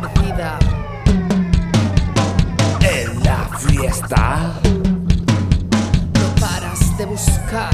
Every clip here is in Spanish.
perdida en la fiesta. No paras de buscar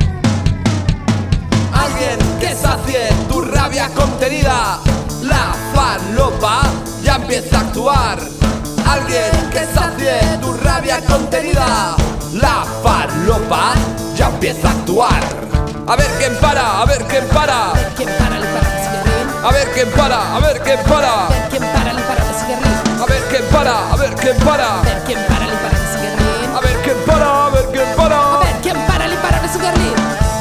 Alguien que sacie tu rabia contenida. La falopa ya empieza a actuar. Alguien que sacie tu rabia contenida. La falopa ya empieza a actuar. A ver quién para, a ver quién para. A ver quién para, le para el cigarrín. A ver quién para, a ver quién para. A ver quién para, le para el cigarrín. A ver quién para, a ver quién para. A ver quién para, le para el cigarrín. A ver quién para, a ver quién para. A ver quién para, le para el cigarrín.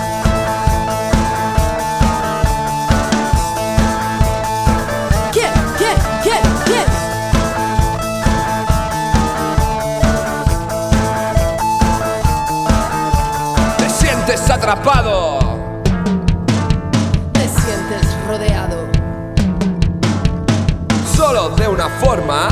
¿Quién? ¿Quién? ¿Quién? ¿Quién? Te sientes atrapado. Te sientes rodeado. Solo de una forma.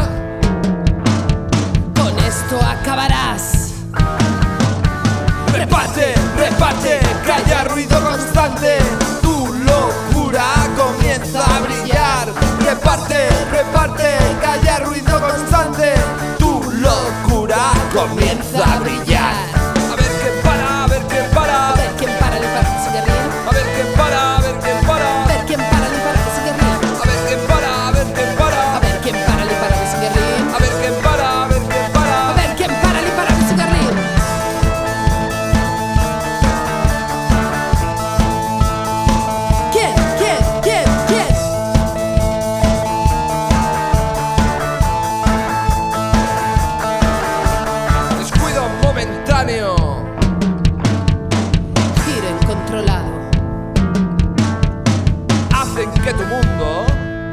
Con esto acabarás. Reparte, reparte, que haya ruido constante. Tu locura comienza a brillar. Reparte, reparte, que haya ruido constante. Tu locura comienza a brillar. A ver quién para, a ver quién para. A ver quién para, le para el cigarrín. A ver quién para, a ver quién para. A ver quién para, le para el cigarrín. A ver quién para, a ver quién para. A ver quién para, le para el cigarrín. A ver quién para, a ver quién para. A ver quién para, le para el cigarrín. ¿Quién? ¿Quién? ¿Quién? ¿Quién? Descuido momentáneo. Giro incontrolado. Hacen que tu mundo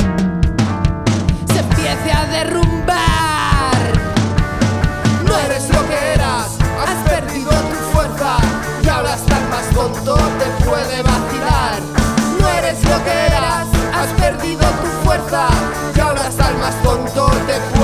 Se empiece a derrumbar. no eres lo que eras. Has perdido tu fuerza y ahora estar más tonto te puede vacilar. No eres lo que eras. Has perdido tu fuerza y ahora estar más tonto te puede